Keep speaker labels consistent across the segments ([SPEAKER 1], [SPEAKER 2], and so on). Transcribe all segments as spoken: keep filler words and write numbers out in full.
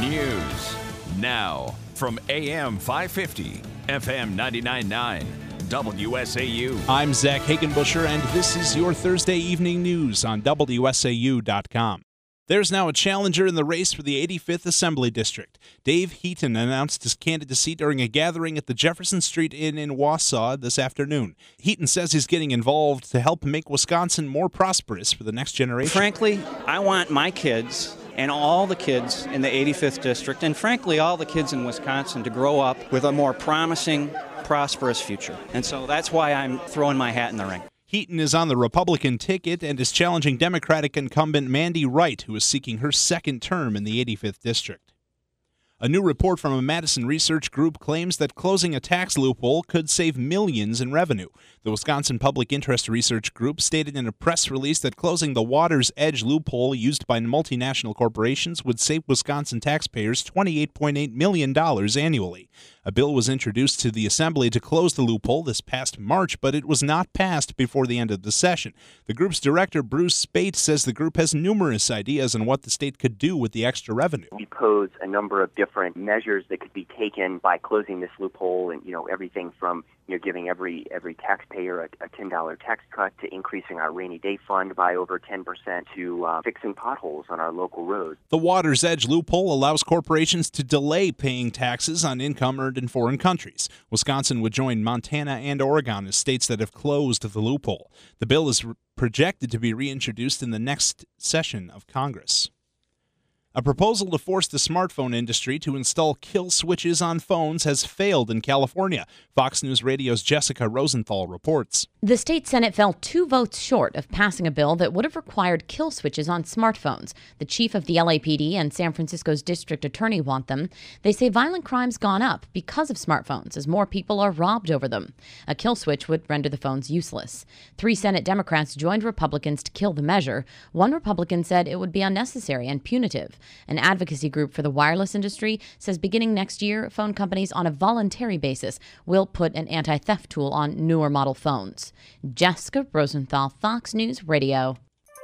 [SPEAKER 1] News now from A M five fifty, F M ninety-nine point nine, W S A U.
[SPEAKER 2] I'm Zach Hagenbusher, and this is your Thursday evening news on W S A U dot com. There's now a challenger in the race for the eighty-fifth Assembly District. Dave Heaton announced his candidacy during a gathering at the Jefferson Street Inn in Wausau this afternoon. Heaton says he's getting involved to help make Wisconsin more prosperous for the next generation.
[SPEAKER 3] Frankly, I want my kids and all the kids in the eighty-fifth District, and frankly all the kids in Wisconsin, to grow up with a more promising, prosperous future. And so that's why I'm throwing my hat in the ring.
[SPEAKER 2] Heaton is on the Republican ticket and is challenging Democratic incumbent Mandy Wright, who is seeking her second term in the eighty-fifth District. A new report from a Madison research group claims that closing a tax loophole could save millions in revenue. The Wisconsin Public Interest Research Group stated in a press release that closing the Water's Edge loophole used by multinational corporations would save Wisconsin taxpayers twenty-eight point eight million dollars annually. A bill was introduced to the Assembly to close the loophole this past March, but it was not passed before the end of the session. The group's director, Bruce Spate, says the group has numerous ideas on what the state could do with the extra revenue.
[SPEAKER 4] We pose a number of different measures that could be taken by closing this loophole, and you know everything from you know giving every every taxpayer a, a ten dollar tax cut, to increasing our rainy day fund by over ten percent, to uh, fixing potholes on our local roads.
[SPEAKER 2] The Water's Edge loophole allows corporations to delay paying taxes on income earned in foreign countries. Wisconsin would join Montana and Oregon as states that have closed the loophole. The bill is re- projected to be reintroduced in the next session of Congress. A proposal to force the smartphone industry to install kill switches on phones has failed in California. Fox News Radio's Jessica Rosenthal reports.
[SPEAKER 5] The state Senate fell two votes short of passing a bill that would have required kill switches on smartphones. The chief of the L A P D and San Francisco's district attorney want them. They say violent crime's gone up because of smartphones as more people are robbed over them. A kill switch would render the phones useless. Three Senate Democrats joined Republicans to kill the measure. One Republican said it would be unnecessary and punitive. An advocacy group for the wireless industry says beginning next year, phone companies on a voluntary basis will put an anti-theft tool on newer model phones. Jessica Rosenthal, Fox News Radio.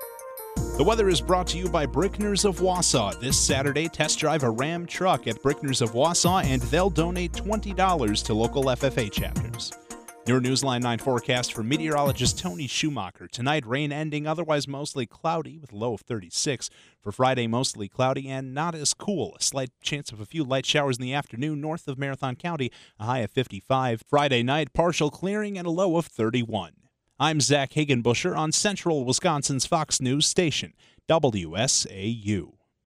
[SPEAKER 2] The weather is brought to you by Brickners of Wausau. This Saturday, test drive a Ram truck at Brickners of Wausau, and they'll donate twenty dollars to local F F A chapters. Your Newsline nine forecast from meteorologist Tony Schumacher. Tonight, rain ending, otherwise mostly cloudy with a low of thirty-six. For Friday, mostly cloudy and not as cool. A slight chance of a few light showers in the afternoon north of Marathon County, a high of fifty-five. Friday night, partial clearing and a low of thirty-one. I'm Zach Hagenbusher on Central Wisconsin's Fox News station, W S A U.